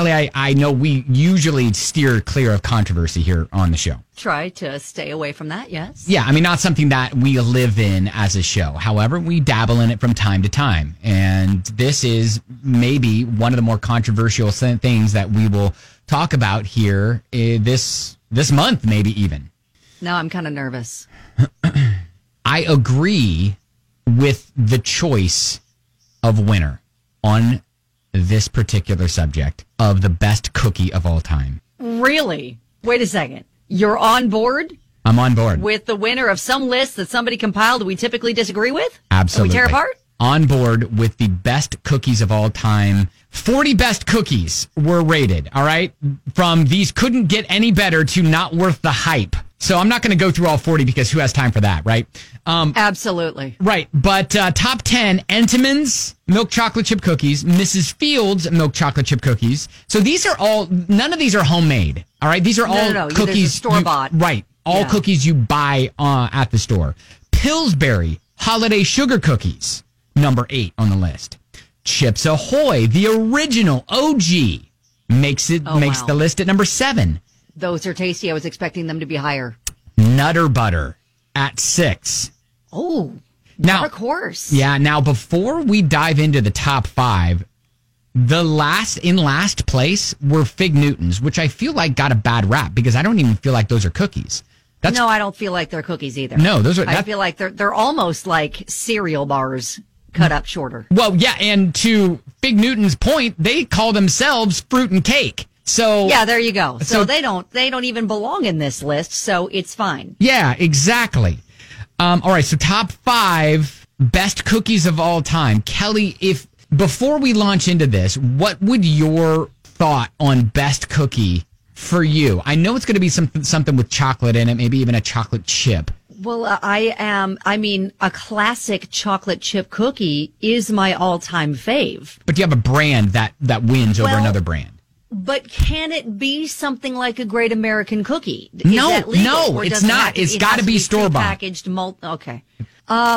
Kelly, I know we usually steer clear of controversy here on the show. Try to stay away from that, yes. Yeah, I mean, not something that we live in as a show. However, we dabble in it from time to time. And this is maybe one of the more controversial things that we will talk about here this month, maybe even. Now I'm kind of nervous. I agree with the choice of winner on this particular subject of the best cookie of all time. Really? Wait a second. You're on board? I'm on board. With the winner of some list that somebody compiled we typically disagree with? Absolutely. And we tear apart? On board with the best cookies of all time. 40 best cookies were rated, all right? From these couldn't get any better to not worth the hype. So I'm not going to go through all 40 because who has time for that, right? Absolutely. Right. But top 10, Entenmann's milk chocolate chip cookies, Mrs. Fields milk chocolate chip cookies. So these are all, none of these are homemade, all right? These are all cookies. Store-bought. Right. All cookies you buy at the store. Pillsbury holiday sugar cookies, number 8 on the list. Chips Ahoy, the original OG, makes the list at number 7. Those are tasty. I was expecting them to be higher. Nutter Butter at 6. Oh, now, dark horse. Yeah, now before we dive into the top 5, the last place were Fig Newtons, which I feel like got a bad rap because I don't even feel like those are cookies. No, I don't feel like they're cookies either. No, those are. I feel like they're almost like cereal bars cut up shorter. Well, yeah, and to Fig Newton's point, they call themselves fruit and cake. So yeah, there you go. So they don't even belong in this list, so it's fine. Yeah, exactly. All right, so top 5 best cookies of all time. Kelly, if before we launch into this, what would your thought on best cookie for you? I know it's going to be something with chocolate in it, maybe even a chocolate chip. Well, a classic chocolate chip cookie is my all-time fave. But you have a brand that wins over another brand. But can it be something like a Great American Cookie? No, it's not. It's got to be store-bought. Packaged okay. I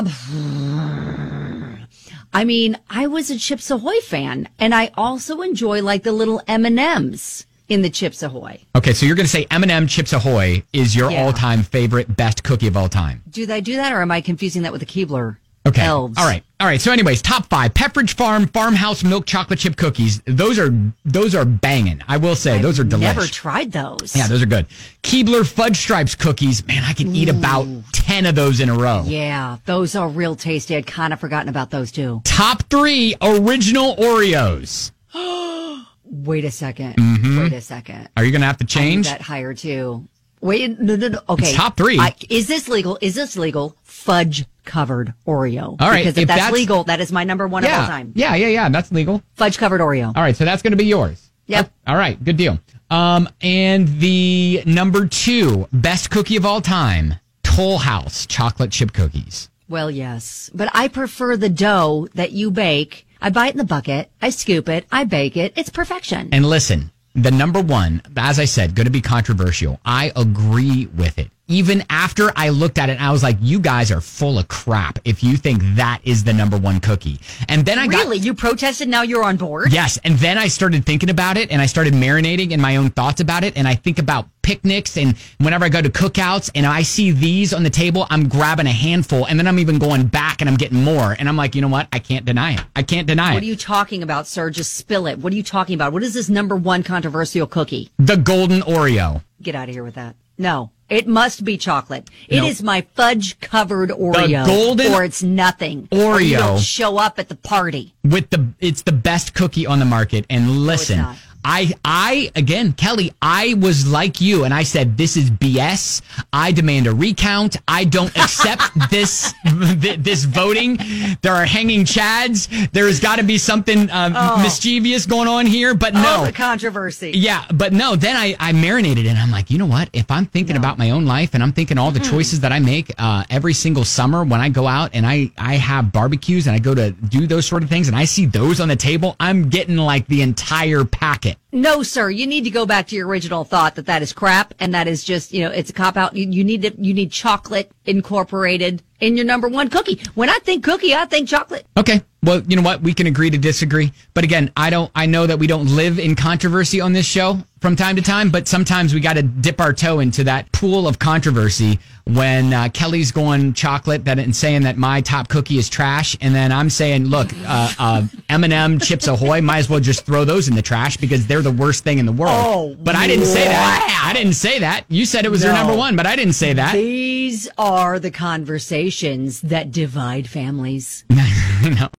was a Chips Ahoy fan, and I also enjoy like the little M&Ms in the Chips Ahoy. Okay, so you're going to say M&M Chips Ahoy is your all-time favorite best cookie of all time. Do they do that, or am I confusing that with the Keebler? Okay. Elves. All right. So anyways, top 5. Pepperidge Farm Farmhouse Milk Chocolate Chip Cookies. Those are banging. I will say, those are delicious. Never tried those. Yeah, those are good. Keebler Fudge Stripes Cookies. Man, I can eat about 10 of those in a row. Yeah, those are real tasty. I'd kind of forgotten about those too. Top 3 Original Oreos. Wait a second. Mm-hmm. Wait a second. Are you going to have to change? I need that higher too. Wait, no. Okay. It's top 3. Is this legal? Fudge covered Oreo. All right. Because if that's legal, that is my number 1 of all time. Yeah. That's legal. Fudge covered Oreo. All right. So that's going to be yours. Yep. All right. Good deal. And the number 2 best cookie of all time, Toll House chocolate chip cookies. Well, yes, but I prefer the dough that you bake. I buy it in the bucket. I scoop it. I bake it. It's perfection. And listen, the number 1, as I said, going to be controversial. I agree with it. Even after I looked at it, I was like, you guys are full of crap if you think that is the number 1 cookie. And then you protested, now you're on board? Yes. And then I started thinking about it and I started marinating in my own thoughts about it. And I think about picnics and whenever I go to cookouts and I see these on the table, I'm grabbing a handful and then I'm even going back and I'm getting more. And I'm like, you know what? I can't deny it. What are you talking about, sir? Just spill it. What are you talking about? What is this number 1 controversial cookie? The Golden Oreo. Get out of here with that. No. It must be chocolate. It is my fudge-covered Oreo. The golden or it's nothing. Oreo. Or you don't show up at the party. It's the best cookie on the market. And listen, no, it's not. Again, Kelly, I was like you and I said, this is BS. I demand a recount. I don't accept this voting. There are hanging chads. There has got to be something mischievous going on here, but no. The controversy. Yeah, but no, then I marinated and I'm like, you know what? If I'm thinking about my own life and I'm thinking all the choices that I make every single summer when I go out and I have barbecues and I go to do those sort of things and I see those on the table, I'm getting like the entire packet. No, sir. You need to go back to your original thought that is crap and that is just, it's a cop out. You need chocolate incorporated in your number one cookie. When I think cookie, I think chocolate. Okay. Well, you know what? We can agree to disagree. But again, I know that we don't live in controversy on this show from time to time, but sometimes we got to dip our toe into that pool of controversy when Kelly's going chocolate and saying that my top cookie is trash. And then I'm saying, look, M&M, Chips Ahoy, might as well just throw those in the trash because they're the worst thing in the world. Oh, but I didn't say that. I didn't say that. You said it was your number one, but I didn't say that. These are the conversations that divide families. No.